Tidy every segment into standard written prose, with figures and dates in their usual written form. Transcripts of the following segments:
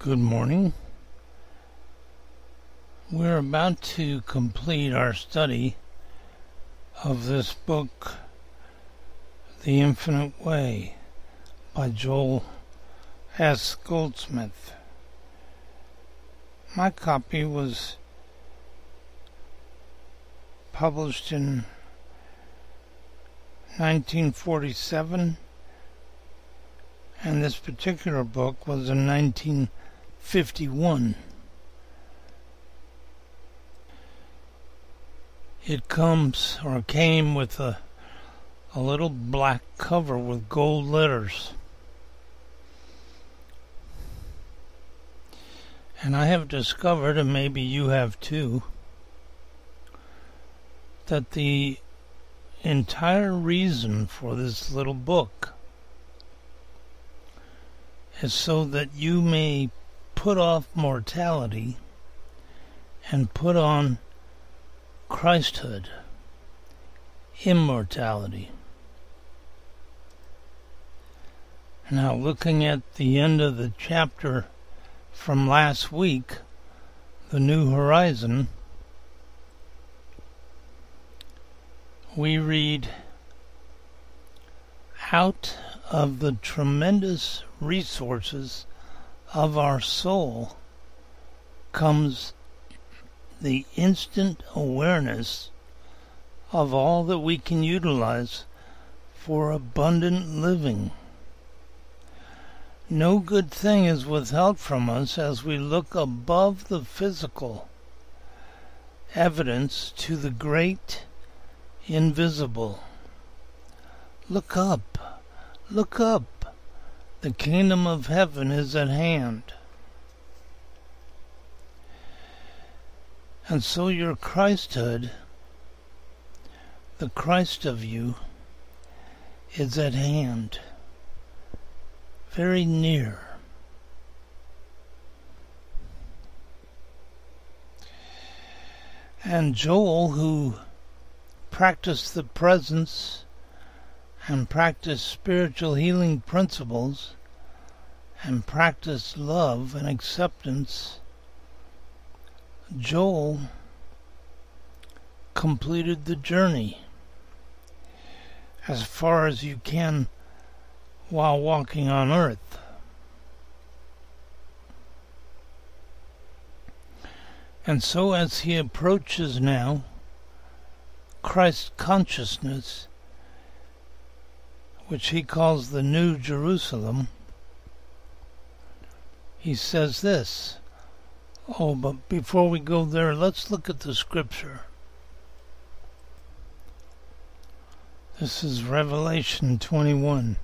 Good morning. We're about to complete our study of this book, The Infinite Way, by Joel S. Goldsmith. My copy was published in 1947, and this particular book was in 1951. It came with a little black cover with gold letters. And I have discovered, and maybe you have too, that the entire reason for this little book is so that you may put off mortality and put on Christhood, immortality. Now, looking at the end of the chapter from last week, The New Horizon, we read, "Out of the tremendous resources of our soul comes the instant awareness of all that we can utilize for abundant living. No good thing is withheld from us as we look above the physical evidence to the great invisible. Look up, look up. The kingdom of heaven is at hand." And so your Christhood, the Christ of you, is at hand, very near. And Joel, who practiced the presence and practiced spiritual healing principles and practiced love and acceptance, Joel completed the journey as far as you can while walking on earth. And so as he approaches now Christ consciousness, which he calls the New Jerusalem, he says this. But before we go there, let's look at the scripture. This is Revelation 21.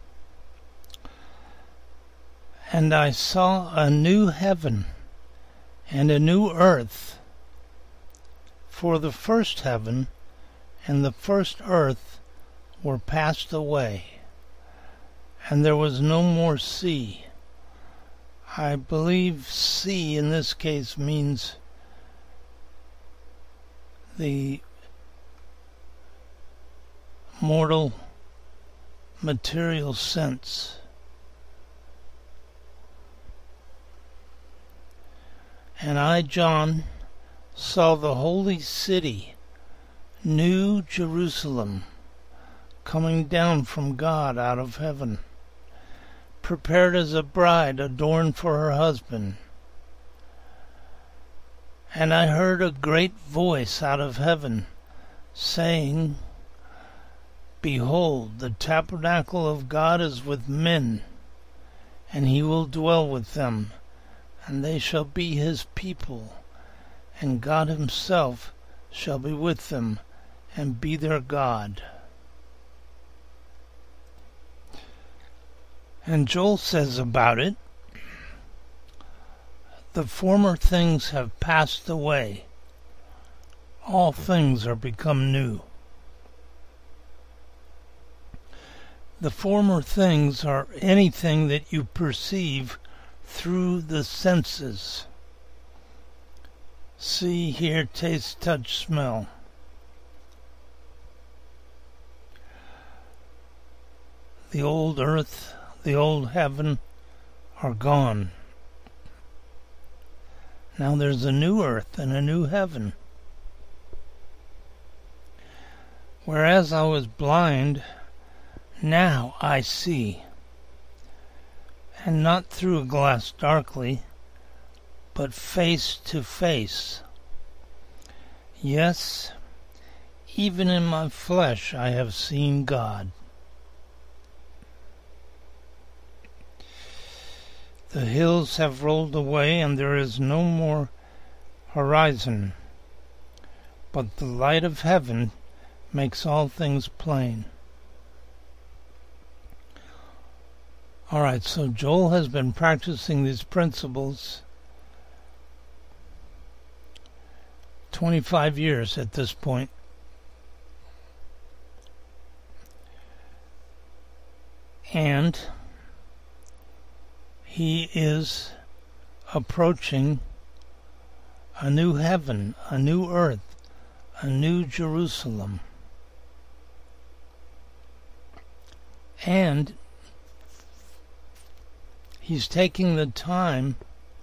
"And I saw a new heaven and a new earth, for the first heaven and the first earth were passed away, and there was no more sea." I believe sea in this case means the mortal material sense. "And I, John, saw the holy city, New Jerusalem, coming down from God out of heaven, prepared as a bride adorned for her husband. And I heard a great voice out of heaven, saying, Behold, the tabernacle of God is with men, and he will dwell with them, and they shall be his people, and God himself shall be with them, and be their God." And Joel says about it, "The former things have passed away. All things are become new." The former things are anything that you perceive through the senses. See, hear, taste, touch, smell. The old earth, the old heaven are gone. Now there's a new earth and a new heaven. Whereas I was blind, now I see, and not through a glass darkly, but face to face. Yes, even in my flesh I have seen God. The hills have rolled away, and there is no more horizon, but the light of heaven makes all things plain. All right, so Joel has been practicing these principles 25 years at this point. And he is approaching a new heaven, a new earth, a new Jerusalem. And he's taking the time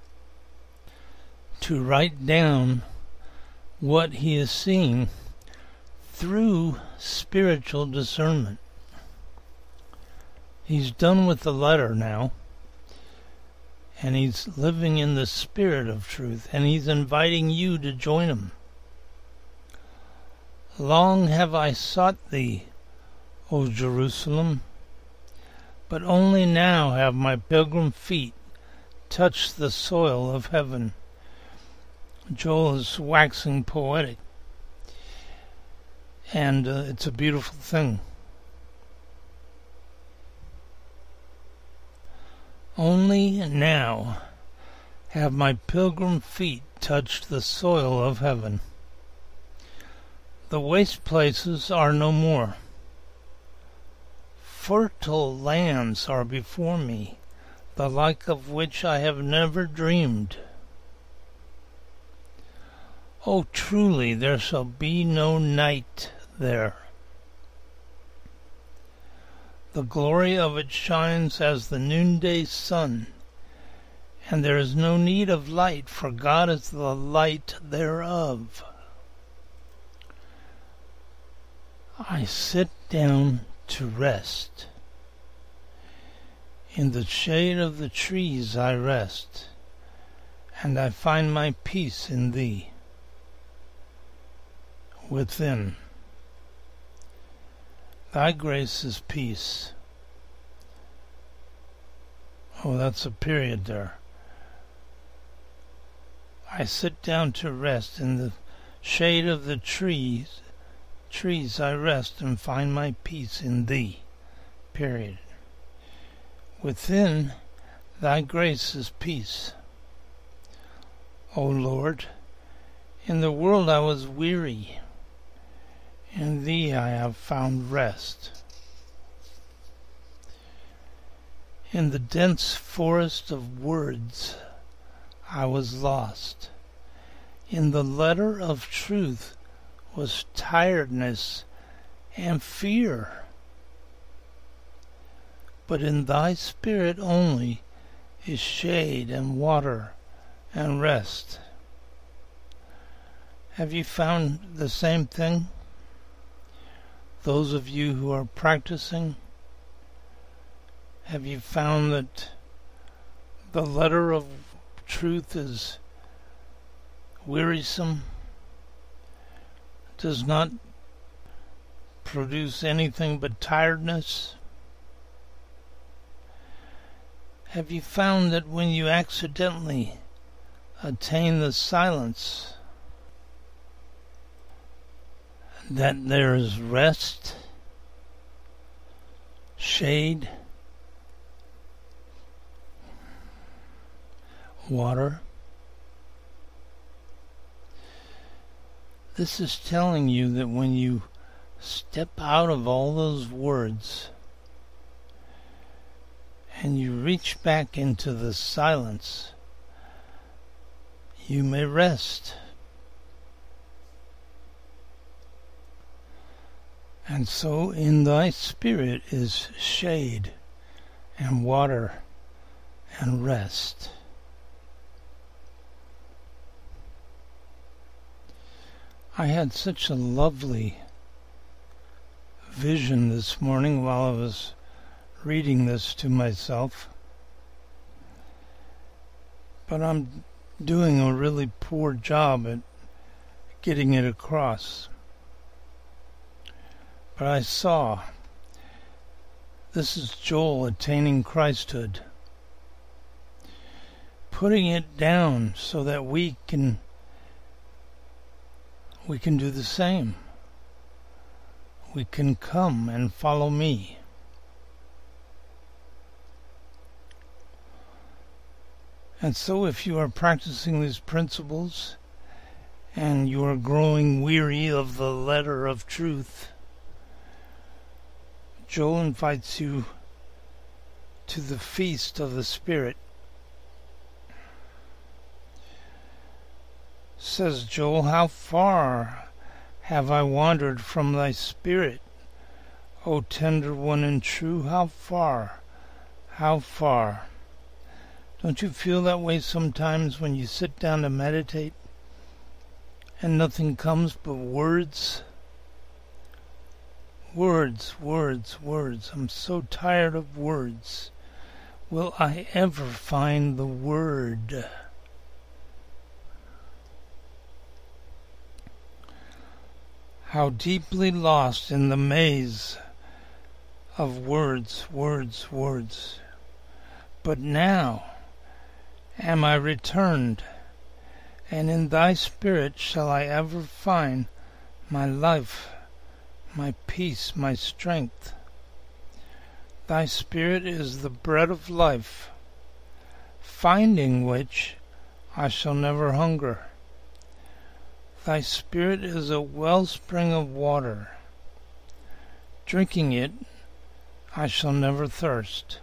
to write down what he is seeing through spiritual discernment. He's done with the letter now, and he's living in the spirit of truth, and he's inviting you to join him. Long have I sought thee, O Jerusalem, but only now have my pilgrim feet touched the soil of heaven. Joel is waxing poetic, and it's a beautiful thing. Only now have my pilgrim feet touched the soil of heaven. The waste places are no more. Fertile lands are before me, the like of which I have never dreamed. Oh, truly there shall be no night there. The glory of it shines as the noonday sun, and there is no need of light, for God is the light thereof. I sit down to rest. In the shade of the trees I rest, and I find my peace in thee. Within. Thy grace is peace. Oh, that's a period there. I sit down to rest in the shade of the trees I rest and find my peace in thee. Period. Within thy grace is peace. O Lord, in the world I was weary. In thee I have found rest. In the dense forest of words I was lost. In the letter of truth was tiredness and fear. But in thy spirit only is shade and water and rest. Have you found the same thing? Those of you who are practicing, have you found that the letter of truth is wearisome, does not produce anything but tiredness? Have you found that when you accidentally attain the silence, that there is rest, shade, water? This is telling you that when you step out of all those words and you reach back into the silence, you may rest. And so in thy spirit is shade and water and rest. I had such a lovely vision this morning while I was reading this to myself, but I'm doing a really poor job at getting it across. But I saw, this is Joel attaining Christhood, putting it down so that we can do the same. We can come and follow me. And so if you are practicing these principles and you are growing weary of the letter of truth, Joel invites you to the feast of the Spirit. Says Joel, how far have I wandered from thy spirit, O tender one and true? How far? How far? Don't you feel that way sometimes when you sit down to meditate and nothing comes but words? Words, words, words. I'm so tired of words. Will I ever find the word? How deeply lost in the maze of words, words, words. But now am I returned, and in thy spirit shall I ever find my life, my peace, my strength. Thy spirit is the bread of life, finding which I shall never hunger. Thy spirit is a wellspring of water. Drinking it, I shall never thirst.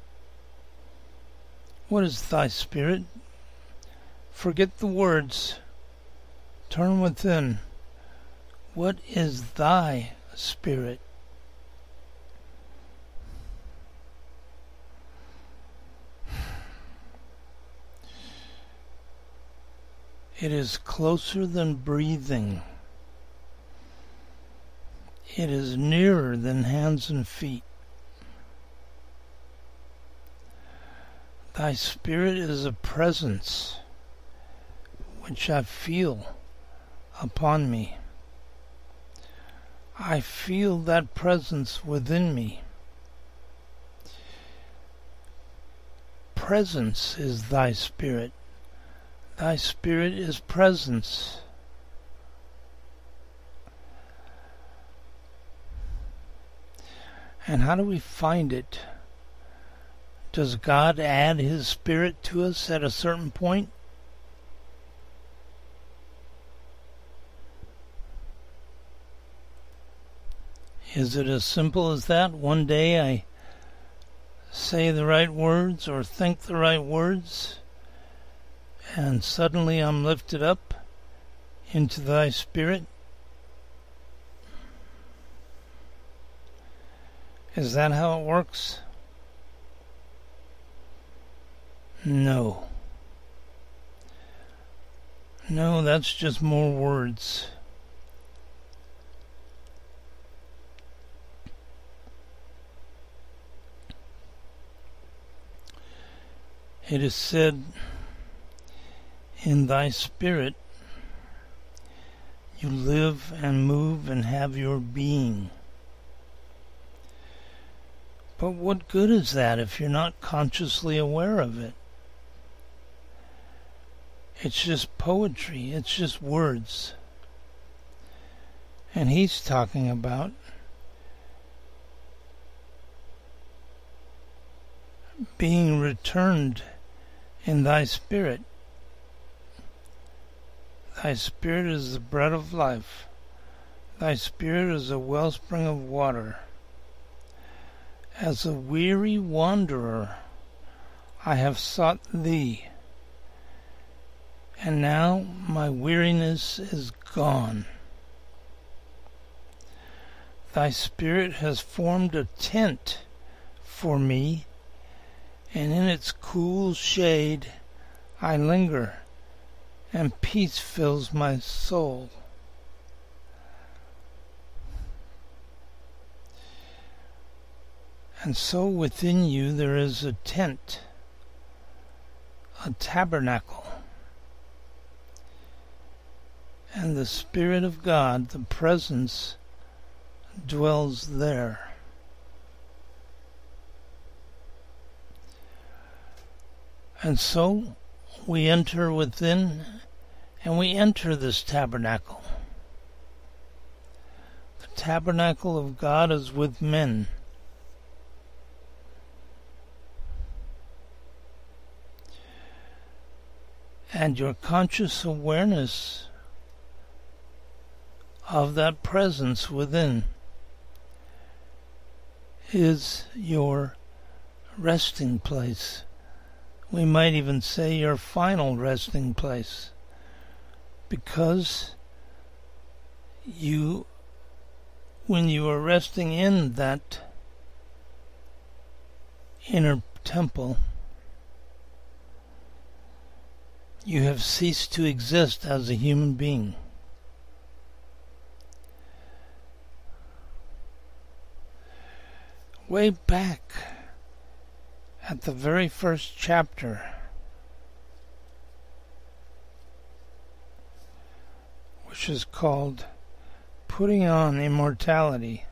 What is thy spirit? Forget the words. Turn within. What is thy spirit? It is closer than breathing. It is nearer than hands and feet. Thy spirit is a presence which I feel upon me. I feel that presence within me. Presence is thy spirit. Thy spirit is presence. And how do we find it? Does God add His Spirit to us at a certain point? Is it as simple as that? One day I say the right words or think the right words, and suddenly I'm lifted up into thy spirit? Is that how it works? No. No, that's just more words. It is said, in thy spirit you live and move and have your being. But what good is that if you're not consciously aware of it? It's just poetry, it's just words. And he's talking about being returned in thy spirit. Thy spirit is the bread of life. Thy spirit is a wellspring of water. As a weary wanderer, I have sought thee, and now my weariness is gone. Thy spirit has formed a tent for me, and in its cool shade I linger, and peace fills my soul. And so within you there is a tent, a tabernacle. And the Spirit of God, the presence, dwells there. And so we enter within, and we enter this tabernacle. The tabernacle of God is with men. And your conscious awareness of that presence within is your resting place. We might even say your final resting place, because when you are resting in that inner temple, you have ceased to exist as a human being. Way back at the very first chapter, which is called Putting on Immortality,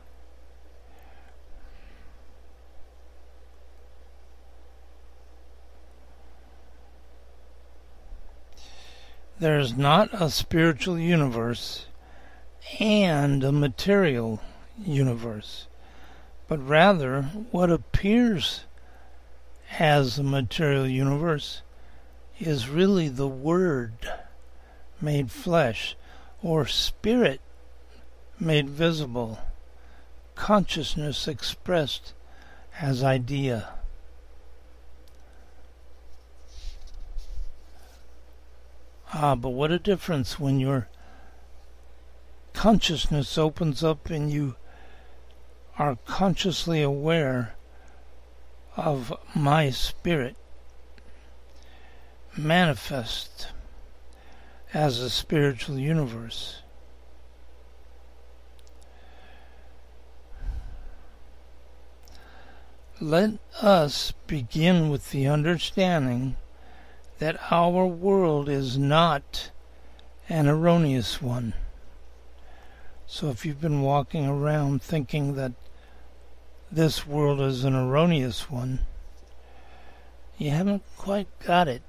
there is not a spiritual universe and a material universe, but rather what appears as a material universe is really the Word made flesh, or Spirit made visible, consciousness expressed as idea. But what a difference when your consciousness opens up and you are consciously aware of my Spirit manifest as a spiritual universe. Let us begin with the understanding that our world is not an erroneous one. So if you've been walking around thinking that this world is an erroneous one, you haven't quite got it.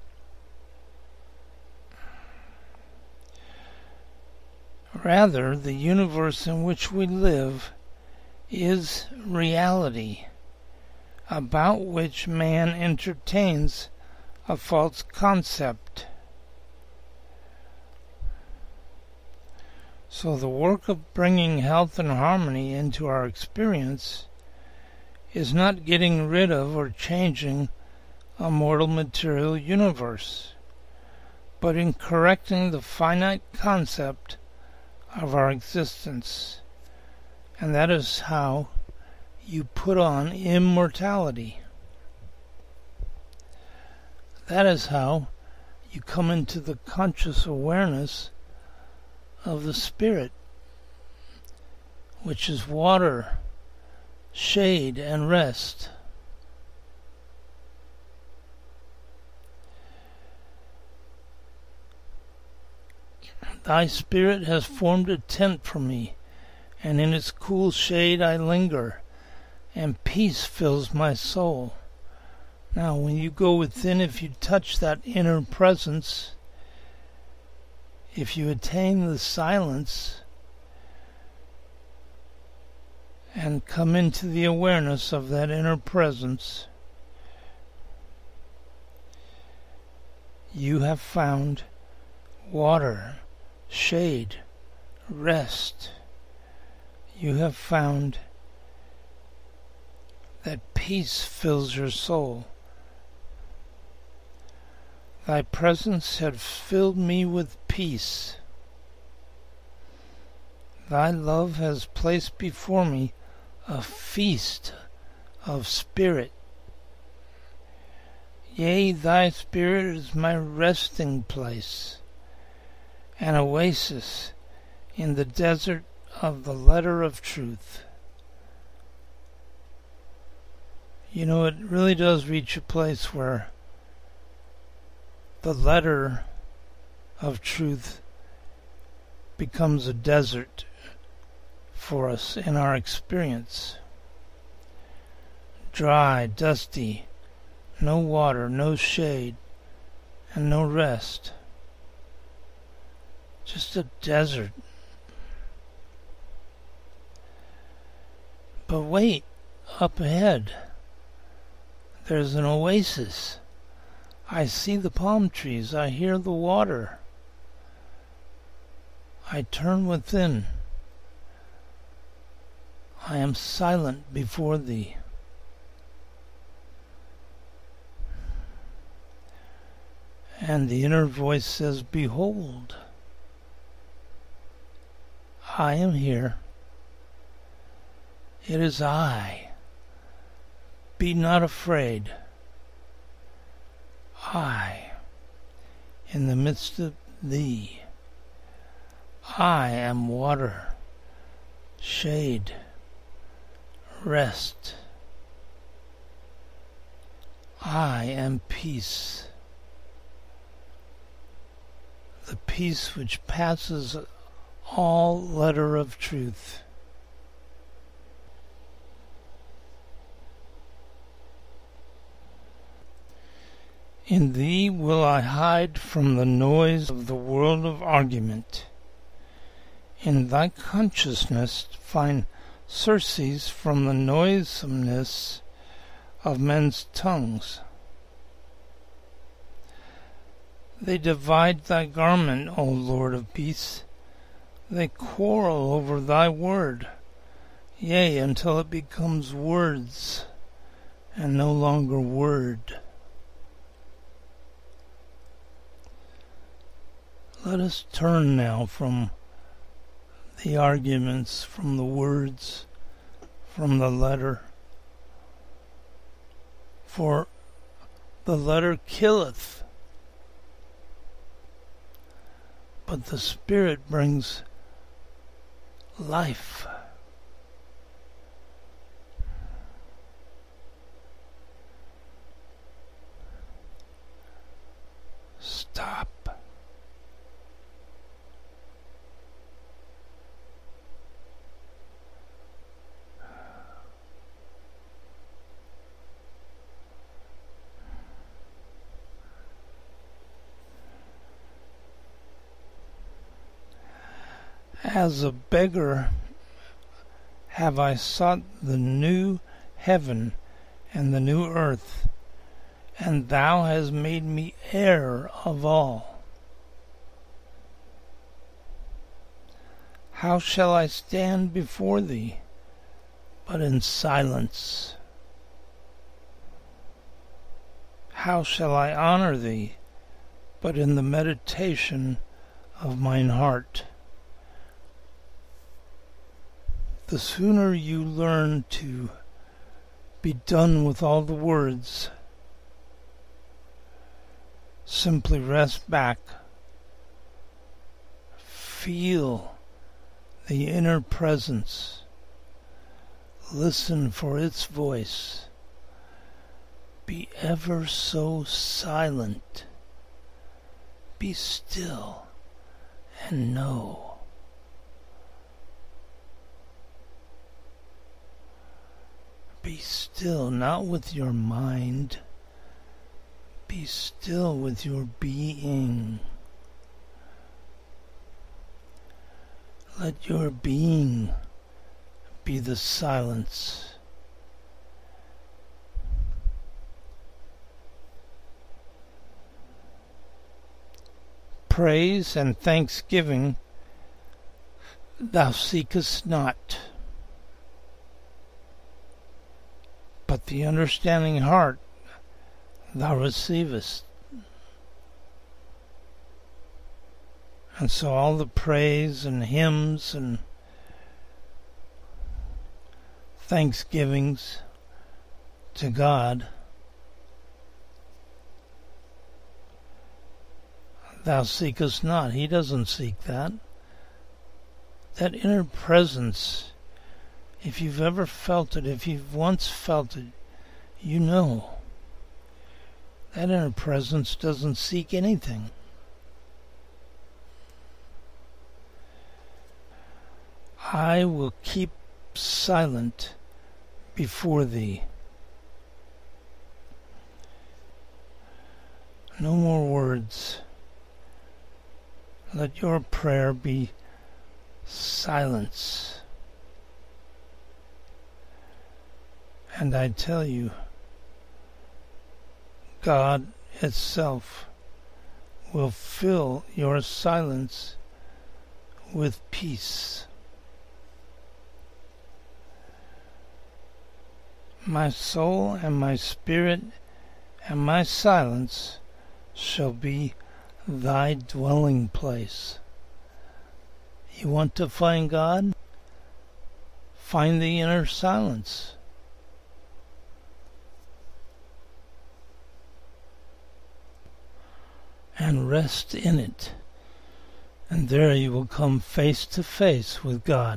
Rather, the universe in which we live is reality, about which man entertains a false concept. So the work of bringing health and harmony into our experience is not getting rid of or changing a mortal material universe, but in correcting the finite concept of our existence. And that is how you put on immortality. That is how you come into the conscious awareness of the Spirit, which is water, shade, and rest. Thy Spirit has formed a tent for me, and in its cool shade I linger, and peace fills my soul. Now, when you go within, if you touch that inner presence, if you attain the silence and come into the awareness of that inner presence, you have found water, shade, rest. You have found that peace fills your soul. Thy presence had filled me with peace. Thy love has placed before me a feast of spirit. Yea, thy Spirit is my resting place, an oasis in the desert of the letter of truth. You know, it really does reach a place where the letter of truth becomes a desert for us in our experience. Dry, dusty, no water, no shade, and no rest. Just a desert. But wait, up ahead, there's an oasis. I see the palm trees, I hear the water. I turn within. I am silent before thee. And the inner voice says, behold, I am here. It is I. Be not afraid. I, in the midst of thee, I am water, shade, rest. I am peace. The peace which passes all letter of truth. In thee will I hide from the noise of the world of argument. In thy consciousness find surcease from the noisomeness of men's tongues. They divide thy garment, O Lord of peace. They quarrel over thy word, yea, until it becomes words and no longer word. Let us turn now from the arguments, from the words, from the letter. For the letter killeth, but the Spirit brings life. Stop. As a beggar have I sought the new heaven and the new earth, and thou hast made me heir of all. How shall I stand before thee but in silence? How shall I honor thee but in the meditation of mine heart? The sooner you learn to be done with all the words, simply rest back, feel the inner presence, listen for its voice, be ever so silent, be still and know. Be still, not with your mind. Be still with your being. Let your being be the silence. Praise and thanksgiving thou seekest not, but the understanding heart thou receivest. And so all the praise and hymns and thanksgivings to God thou seekest not. He doesn't seek that. That inner presence, if you've ever felt it, if you've once felt it, you know that inner presence doesn't seek anything. I will keep silent before thee. No more words. Let your prayer be silence. And I tell you, God itself will fill your silence with peace. My soul and my spirit and my silence shall be thy dwelling place. You want to find God? Find the inner silence. And rest in it. And there you will come face to face with God.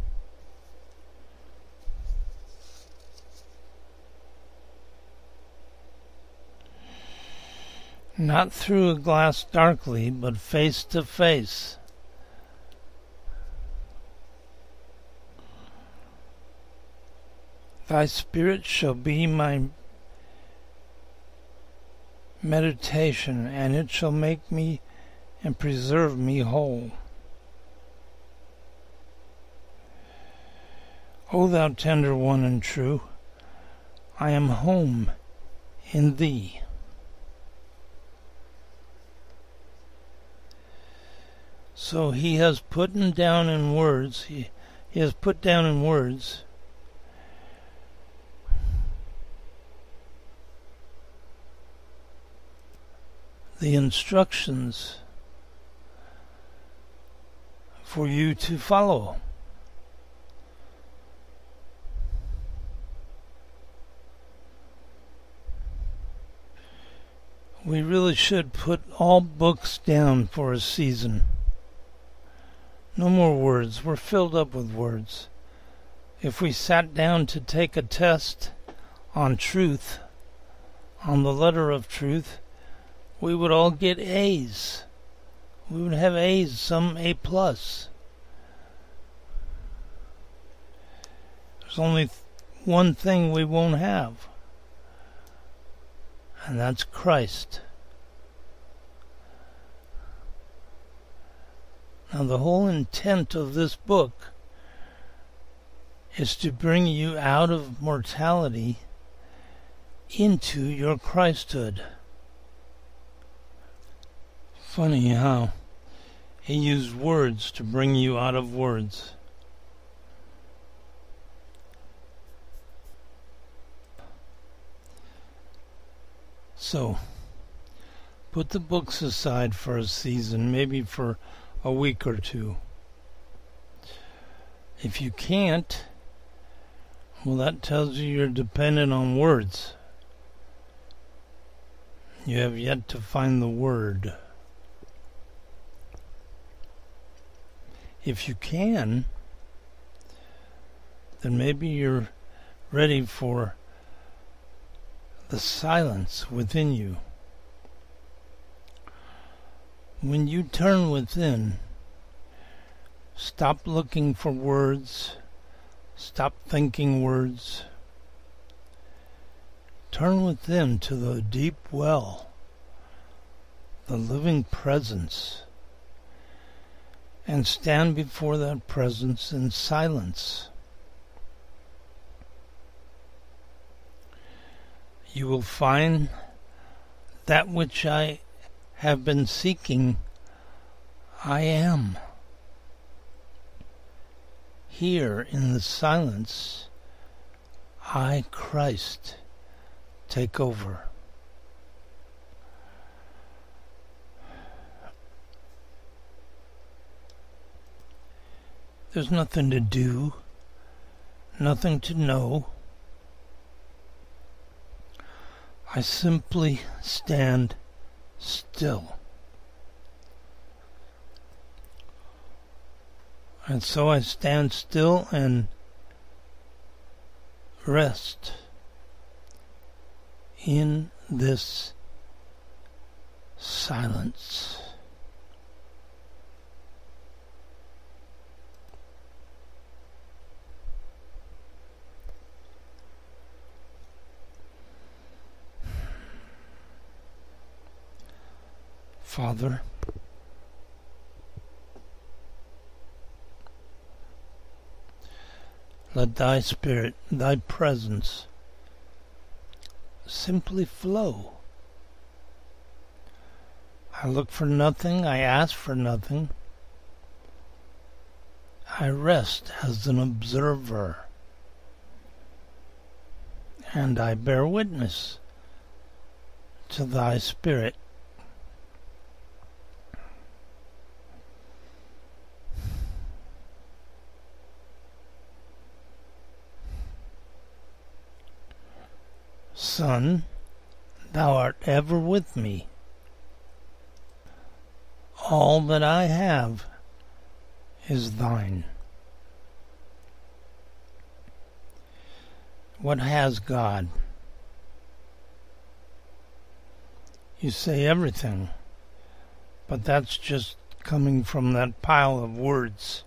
Not through a glass darkly, but face to face. Thy spirit shall be my meditation, and it shall make me and preserve me whole. O thou tender one and true, I am home in thee. So he has put down in words, he has put down in words the instructions for you to follow. We really should put all books down for a season. No more words. We're filled up with words. If we sat down to take a test on truth, on the letter of truth, we would all get A's. We would have A's, some A+. There's only one thing we won't have, and that's Christ. Now, the whole intent of this book is to bring you out of mortality into your Christhood. Funny how he used words to bring you out of words. So, put the books aside for a season, maybe for a week or two. If you can't, well, that tells you you're dependent on words. You have yet to find the word. If you can, then maybe you're ready for the silence within you. When you turn within, stop looking for words, stop thinking words. Turn within to the deep well, the living presence, and stand before that presence in silence. You will find that which I have been seeking. I am. Here in the silence, I, Christ, take over. There's nothing to do, nothing to know. I simply stand still. And so I stand still and rest in this silence. Father, let thy Spirit, thy presence, simply flow. I look for nothing, I ask for nothing. I rest as an observer, and I bear witness to thy Spirit. Son, thou art ever with me. All that I have is thine. What has God? You say everything, but that's just coming from that pile of words.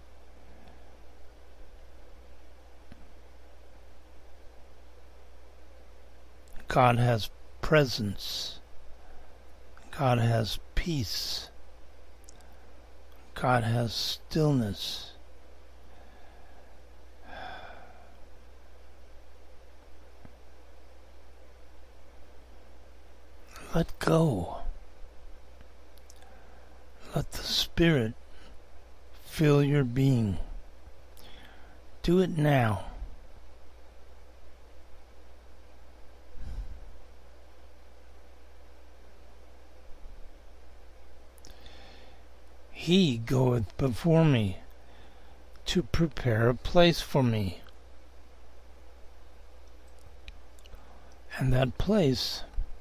God has presence. God has peace. God has stillness. Let go. Let the Spirit fill your being. Do it now. He goeth before me to prepare a place for me. And that place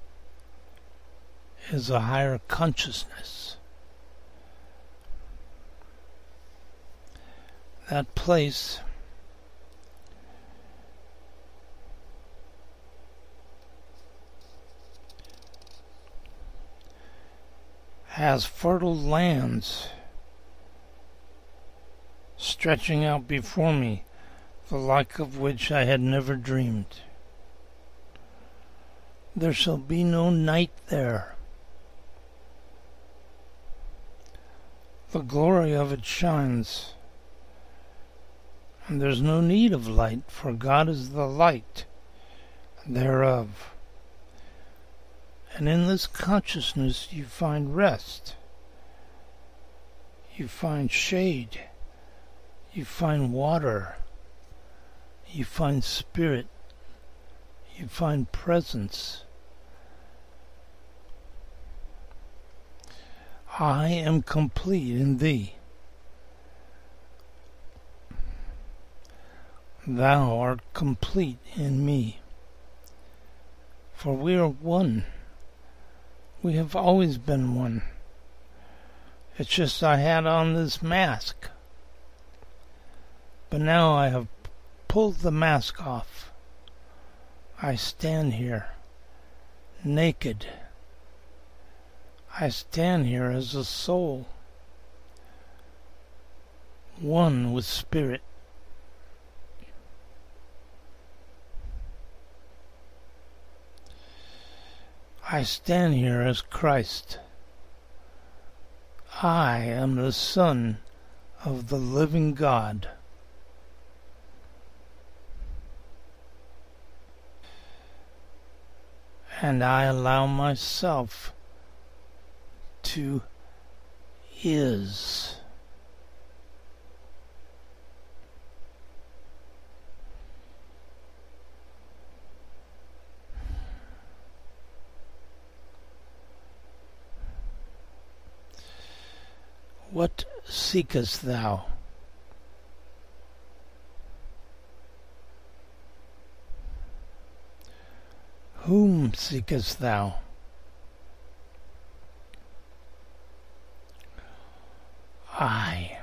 is a higher consciousness. That place has fertile lands stretching out before me, the like of which I had never dreamed. There shall be no night there. The glory of it shines, and there's no need of light, for God is the light thereof. And in this consciousness you find rest, you find shade, you find water, you find spirit, you find presence. I am complete in thee. Thou art complete in me. For we are one. We have always been one. It's just I had on this mask. But now I have pulled the mask off. I stand here, naked. I stand here as a soul, one with spirit. I stand here as Christ. I am the Son of the living God. And I allow myself to is. What seekest thou? Whom seekest thou? I.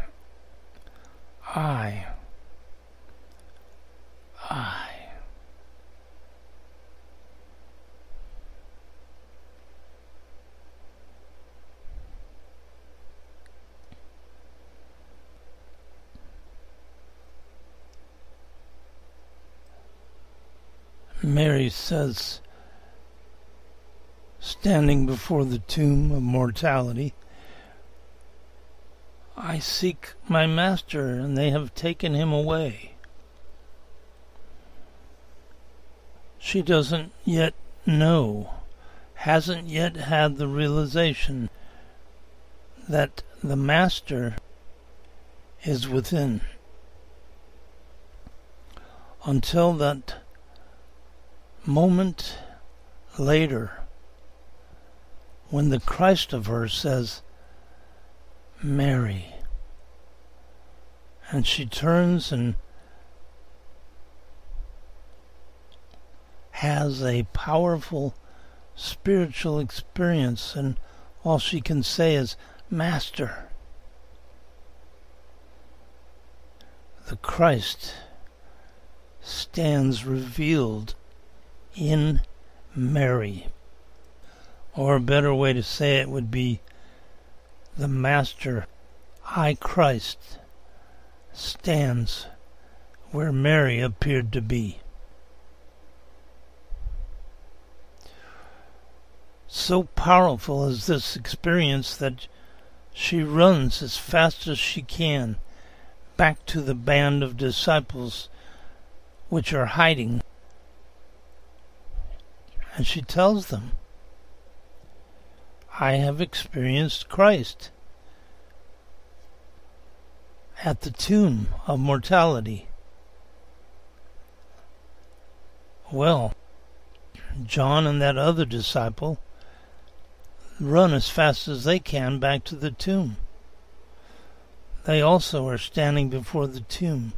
Mary says, standing before the tomb of mortality, I seek my master, and they have taken him away. She doesn't yet know, hasn't yet had the realization that the master is within. Until that moment later, when the Christ of her says, Mary, and she turns and has a powerful spiritual experience, and all she can say is, Master. The Christ stands revealed in Mary. Or a better way to say it would be, the Master, I Christ, stands where Mary appeared to be. So powerful is this experience that she runs as fast as she can back to the band of disciples which are hiding. And she tells them, I have experienced Christ at the tomb of mortality. Well, John and that other disciple run as fast as they can back to the tomb. They also are standing before the tomb.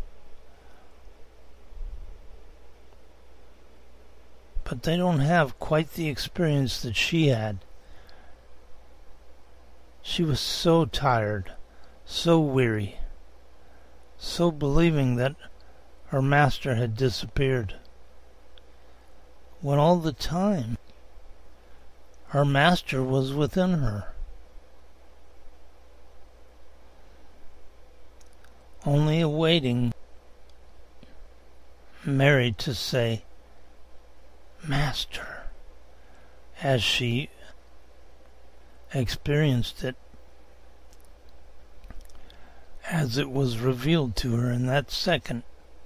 But they don't have quite the experience that she had. She was so tired, so weary, so believing that her master had disappeared, when all the time her master was within her, only awaiting Mary to say, Master, as she experienced it, as it was revealed to her in that second.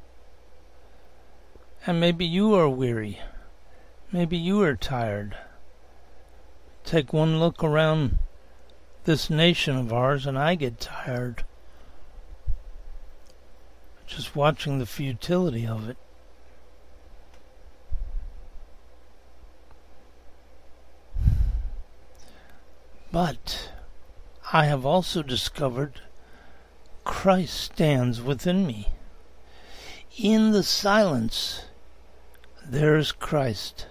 And maybe you are weary. Maybe you are tired. Take one look around this nation of ours and I get tired. Just watching the futility of it. But I have also discovered Christ stands within me. In the silence, there is Christ.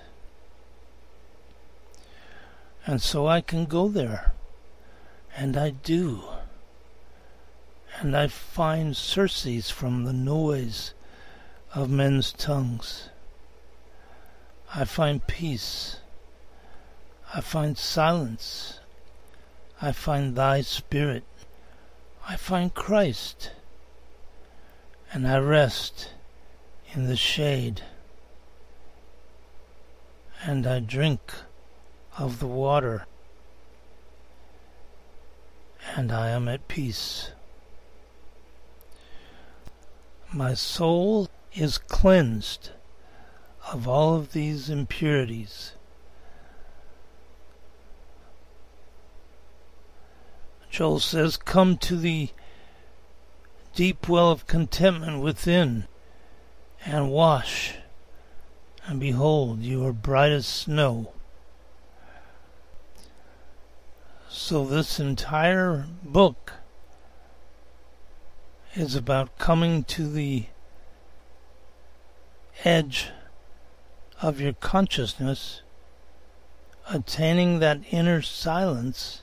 And so I can go there. And I do. And I find surcease from the noise of men's tongues. I find peace. I find silence. I find thy Spirit. I find Christ. And I rest in the shade. And I drink of the water. And I am at peace. My soul is cleansed of all of these impurities. Joel says, come to the deep well of contentment within and wash, and behold, you are bright as snow. So this entire book is about coming to the edge of your consciousness, attaining that inner silence,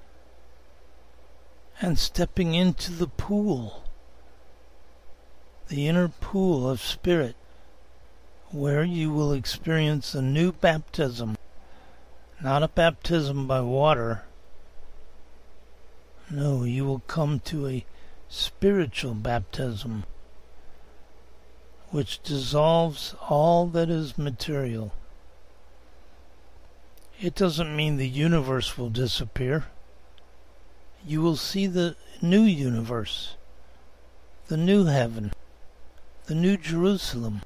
and stepping into the pool, the inner pool of spirit, where you will experience a new baptism, not a baptism by water. No, you will come to a spiritual baptism, which dissolves all that is material. It doesn't mean the universe will disappear. You will see the new universe, the new heaven, the new Jerusalem.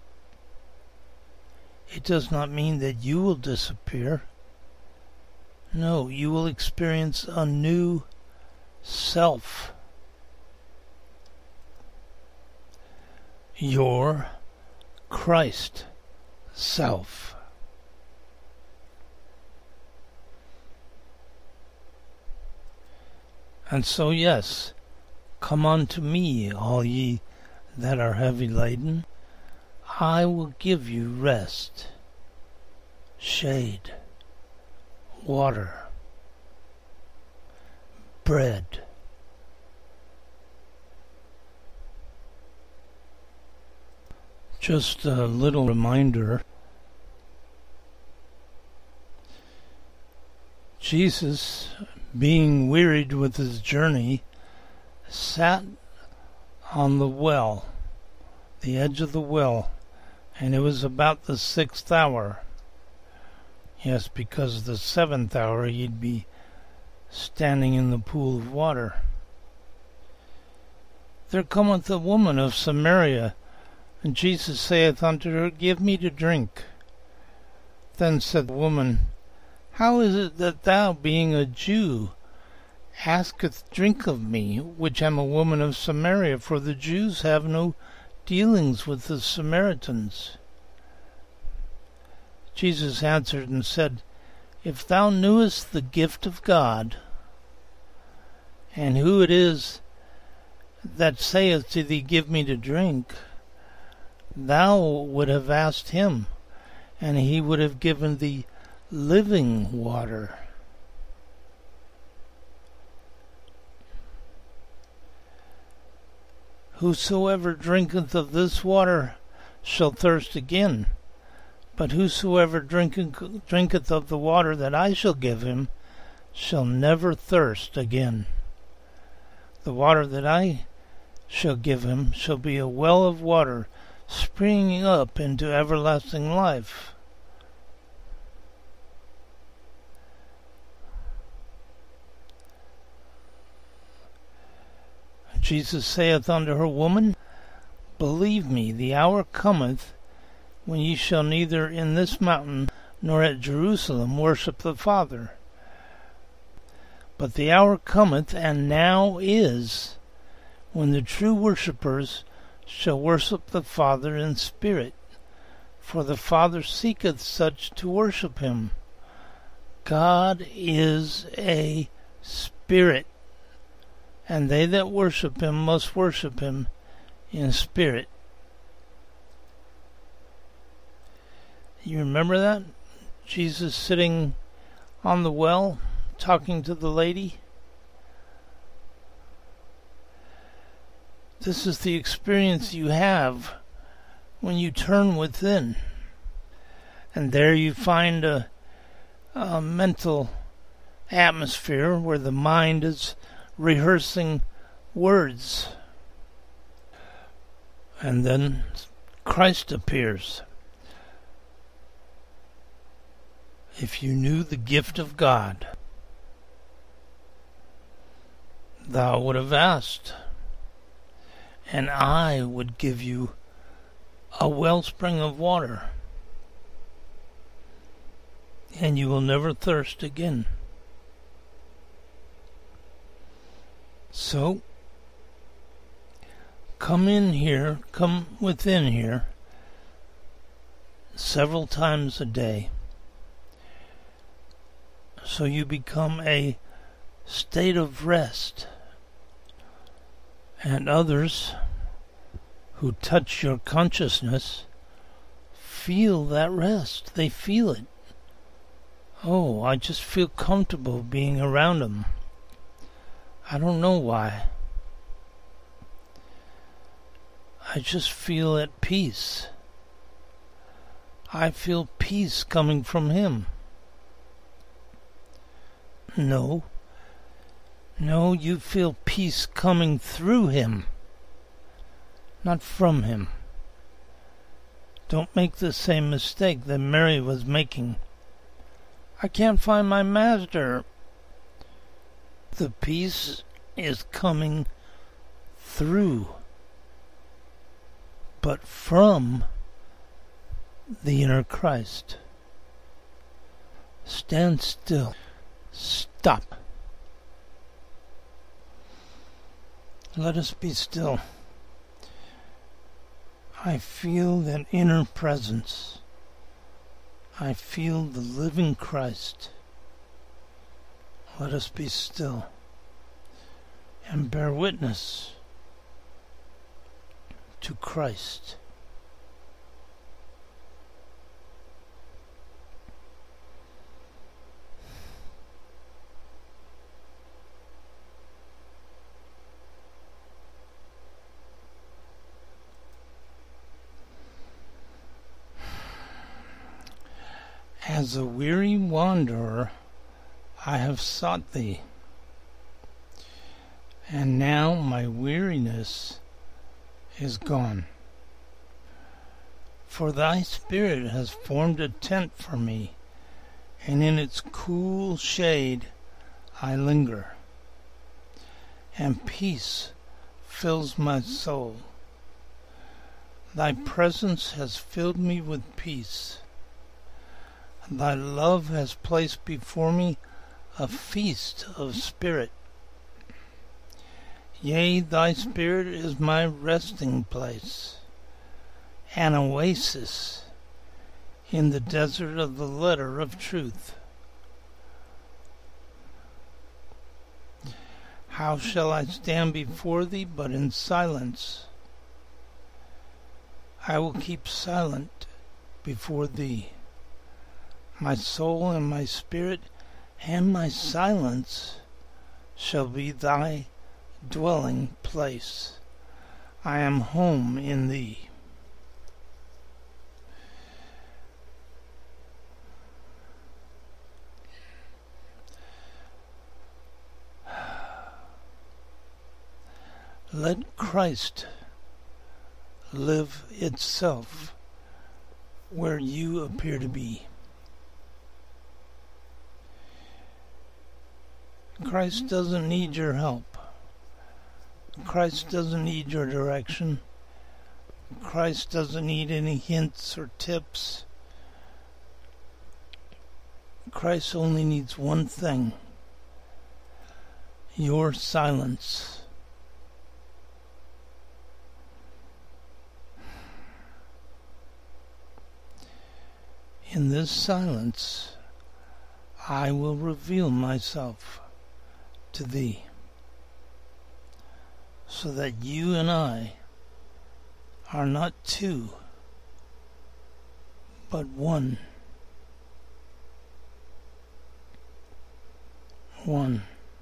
It does not mean that you will disappear. No, you will experience a new self. Your Christ self. And so, yes, come unto me, all ye that are heavy laden. I will give you rest, shade, water, bread. Just a little reminder. Jesus, being wearied with his journey, sat on the well, the edge of the well, and it was about the 6th hour. Yes, because the 7th hour he'd be standing in the pool of water. There cometh a woman of Samaria, and Jesus saith unto her, Give me to drink. Then said the woman, How is it that thou, being a Jew, asketh drink of me, which am a woman of Samaria? For the Jews have no dealings with the Samaritans. Jesus answered and said, If thou knewest the gift of God, and who it is that saith to thee, Give me to drink, thou would have asked him, and he would have given thee living water. Whosoever drinketh of this water shall thirst again, but whosoever drinketh of the water that I shall give him shall never thirst again. The water that I shall give him shall be a well of water springing up into everlasting life. Jesus saith unto her, Woman, believe me, the hour cometh when ye shall neither in this mountain nor at Jerusalem worship the Father. But the hour cometh, and now is, when the true worshippers shall worship the Father in spirit, for the Father seeketh such to worship him. God is a spirit, and they that worship him must worship him in spirit. You remember that? Jesus sitting on the well, talking to the lady. This is the experience you have when you turn within. And there you find a mental atmosphere where the mind is rehearsing words. And then Christ appears. If you knew the gift of God, thou would have asked, and I would give you a wellspring of water, and you will never thirst again. So, come within here several times a day, so you become a state of rest, and others who touch your consciousness feel that rest. They feel it. Oh, I just feel comfortable being around them. I don't know why. I just feel at peace. I feel peace coming from him. No, you feel peace coming through him, not from him. Don't make the same mistake that Mary was making. I can't find my master. The peace is coming through, but from the inner Christ. Stand still. Stop. Let us be still. I feel that inner presence. I feel the living Christ. Let us be still and bear witness to Christ. As a weary wanderer, I have sought thee, and now my weariness is gone. For thy Spirit has formed a tent for me, and in its cool shade I linger, and peace fills my soul. Thy presence has filled me with peace. Thy love has placed before me a feast of spirit. Yea, thy Spirit is my resting place, an oasis in the desert of the letter of truth. How shall I stand before thee but in silence? I will keep silent before thee. My soul and my spirit and my silence shall be thy dwelling place. I am home in thee. Let Christ live itself where you appear to be. Christ doesn't need your help. Christ doesn't need your direction. Christ doesn't need any hints or tips. Christ only needs one thing: your silence. In this silence, I will reveal myself to thee, so that you and I are not two, but one. One.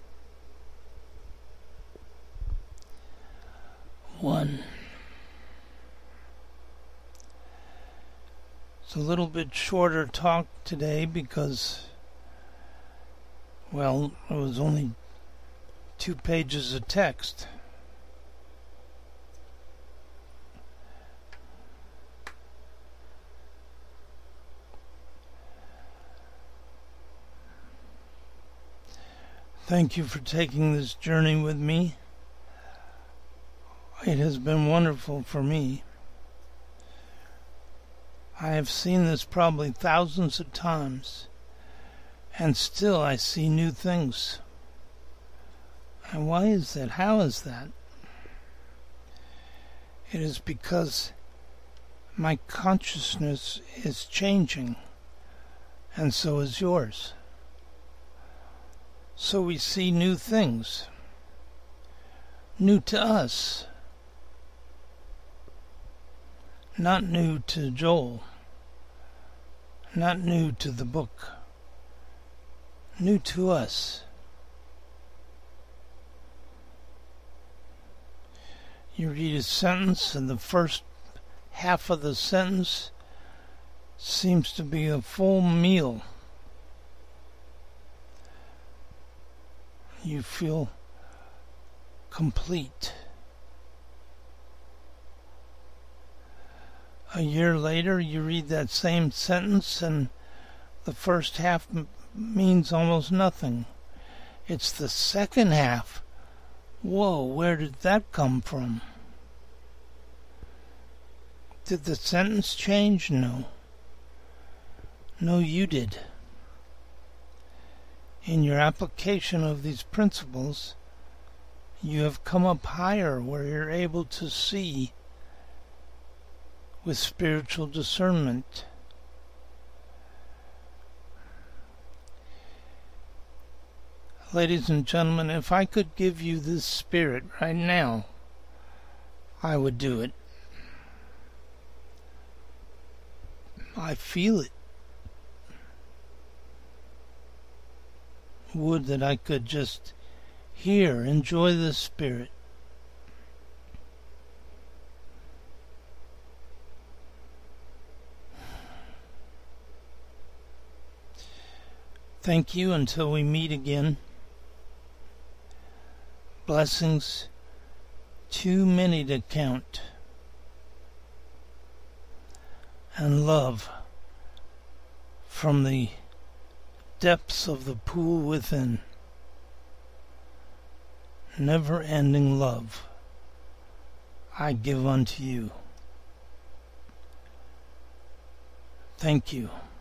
One. It's a little bit shorter talk today because, well, it was only 2 pages of text. Thank you for taking this journey with me. It has been wonderful for me. I have seen this probably thousands of times, and still I see new things. And why is that? How is that? It is because my consciousness is changing, and so is yours. So we see new things, new to us, not new to Joel, not new to the book, new to us. You read a sentence, and the first half of the sentence seems to be a full meal. You feel complete. A year later, you read that same sentence, and the first half means almost nothing. It's the second half. Whoa, where did that come from? Did the sentence change? No. No, you did. In your application of these principles, you have come up higher where you're able to see with spiritual discernment. Ladies and gentlemen, if I could give you this spirit right now, I would do it. I feel it. Would that I could just hear, enjoy the spirit. Thank you until we meet again. Blessings too many to count. And love from the depths of the pool within. Never-ending love I give unto you. Thank you.